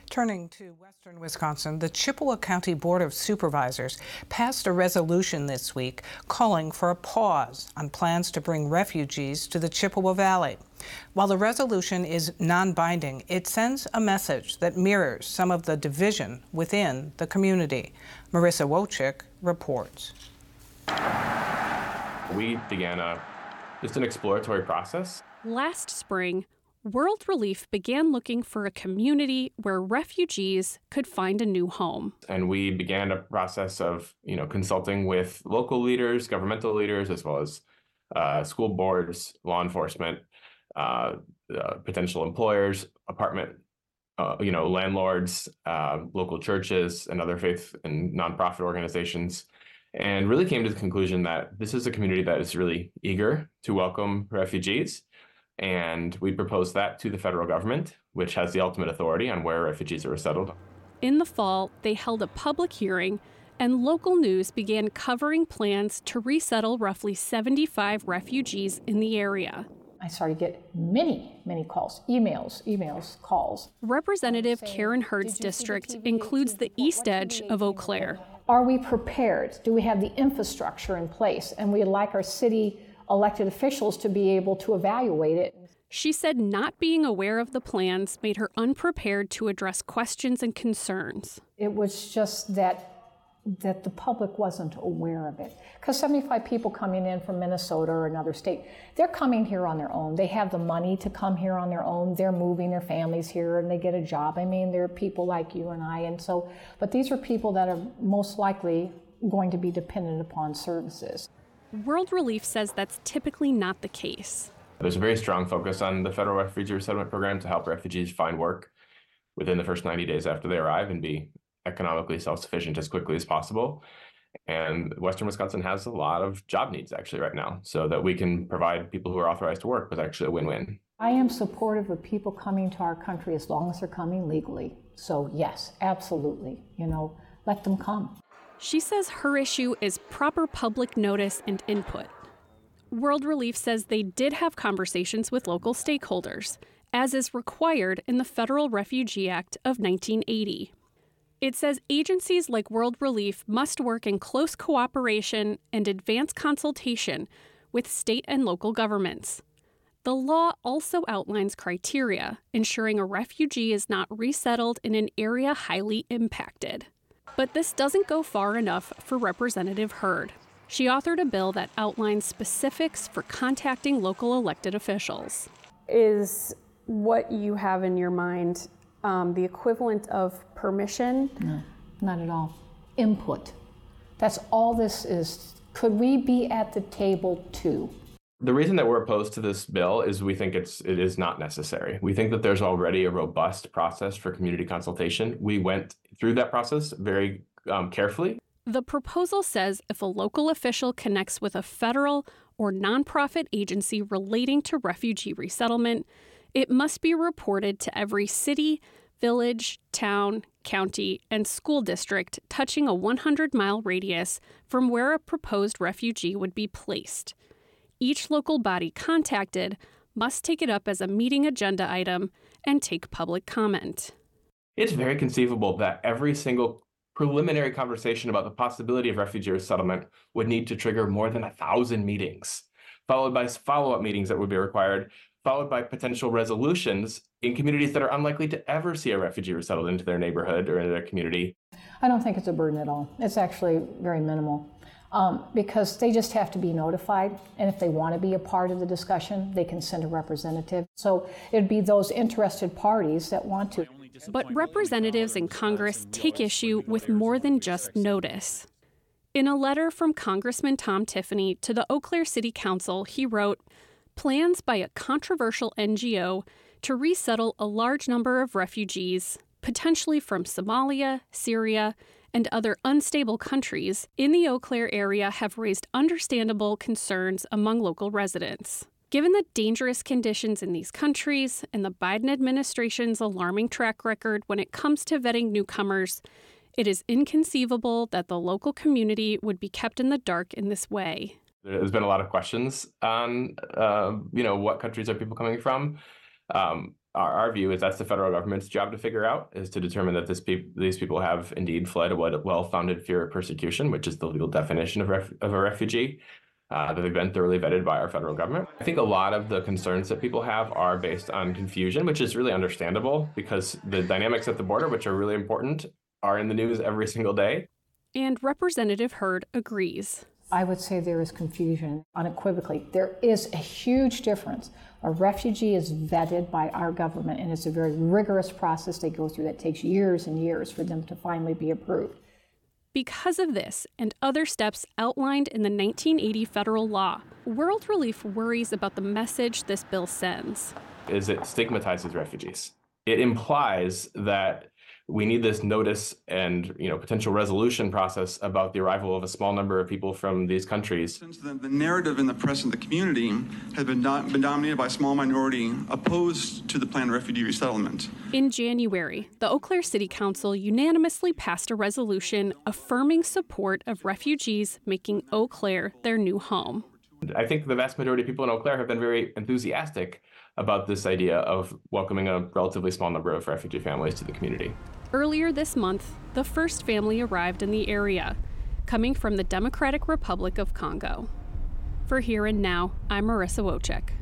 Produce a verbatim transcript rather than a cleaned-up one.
Turning to western Wisconsin, the Chippewa County Board of Supervisors passed a resolution this week calling for a pause on plans to bring refugees to the Chippewa Valley. While the resolution is non-binding, it sends a message that mirrors some of the division within the community. Marissa Wojcik reports. We began a, just an exploratory process. Last spring, World Relief began looking for a community where refugees could find a new home. And we began a process of, you know, consulting with local leaders, governmental leaders, as well as uh, school boards, law enforcement, uh, uh, potential employers, apartment, uh, you know, landlords, uh, local churches, and other faith and nonprofit organizations, and really came to the conclusion that this is a community that is really eager to welcome refugees. And we proposed that to the federal government, which has the ultimate authority on where refugees are resettled. In the fall, they held a public hearing, and local news began covering plans to resettle roughly seventy-five refugees in the area. I started to get many, many calls, emails, emails, calls. Representative Karen Hurd's district includes the east edge of Eau Claire. Are we prepared? Do we have the infrastructure in place? And we'd like our city elected officials to be able to evaluate it. She said not being aware of the plans made her unprepared to address questions and concerns. It was just that that the public wasn't aware of it. Because seventy-five people coming in from Minnesota or another state, they're coming here on their own. They have the money to come here on their own. They're moving their families here and they get a job. I mean, they're people like you and I. And so, but these are people that are most likely going to be dependent upon services. World Relief says that's typically not the case. There's a very strong focus on the federal refugee resettlement program to help refugees find work within the first ninety days after they arrive and be economically self-sufficient as quickly as possible. And Western Wisconsin has a lot of job needs actually right now, so that we can provide people who are authorized to work was actually a win-win. I am supportive of people coming to our country as long as they're coming legally. So yes, absolutely, you know, let them come. She says her issue is proper public notice and input. World Relief says they did have conversations with local stakeholders, as is required in the Federal Refugee Act of nineteen eighty. It says agencies like World Relief must work in close cooperation and advance consultation with state and local governments. The law also outlines criteria, ensuring a refugee is not resettled in an area highly impacted. But this doesn't go far enough for Representative Hurd. She authored a bill that outlines specifics for contacting local elected officials. Is what you have in your mind um, the equivalent of permission? No, not at all. Input. That's all this is. Could we be at the table too? The reason that we're opposed to this bill is we think it's it is not necessary. We think that there's already a robust process for community consultation. We went through that process very um, carefully. The proposal says if a local official connects with a federal or nonprofit agency relating to refugee resettlement, it must be reported to every city, village, town, county, and school district touching a one hundred mile radius from where a proposed refugee would be placed. Each local body contacted must take it up as a meeting agenda item and take public comment. It's very conceivable that every single preliminary conversation about the possibility of refugee resettlement would need to trigger more than a thousand meetings, followed by follow-up meetings that would be required, followed by potential resolutions in communities that are unlikely to ever see a refugee resettled into their neighborhood or into their community. I don't think it's a burden at all. It's actually very minimal. Um, because they just have to be notified, and if they want to be a part of the discussion, they can send a representative. So it'd be those interested parties that want to. But representatives in Congress take issue with more than just notice. In a letter from Congressman Tom Tiffany to the Eau Claire City Council, he wrote, "Plans by a controversial N G O to resettle a large number of refugees, potentially from Somalia, Syria, and other unstable countries in the Eau Claire area have raised understandable concerns among local residents. Given the dangerous conditions in these countries and the Biden administration's alarming track record when it comes to vetting newcomers, it is inconceivable that the local community would be kept in the dark in this way." There's been a lot of questions on, uh, you know, what countries are people coming from? Um, our, our view is that's the federal government's job to figure out, is to determine that this pe- these people have indeed fled a well-founded fear of persecution, which is the legal definition of, ref- of a refugee, uh, that they've been thoroughly vetted by our federal government. I think a lot of the concerns that people have are based on confusion, which is really understandable because the dynamics at the border, which are really important, are in the news every single day. And Representative Hurd agrees. I would say there is confusion unequivocally. There is a huge difference. A refugee is vetted by our government, and it's a very rigorous process they go through that takes years and years for them to finally be approved. Because of this and other steps outlined in the nineteen eighty federal law, World Relief worries about the message this bill sends. Is it stigmatizes refugees. It implies that we need this notice and, you know, potential resolution process about the arrival of a small number of people from these countries. The, the narrative in the press and the community has been, do, been dominated by a small minority opposed to the planned refugee resettlement. In January, the Eau Claire City Council unanimously passed a resolution affirming support of refugees making Eau Claire their new home. I think the vast majority of people in Eau Claire have been very enthusiastic about this idea of welcoming a relatively small number of refugee families to the community. Earlier this month, the first family arrived in the area, coming from the Democratic Republic of Congo. For Here and Now, I'm Marissa Wojcik.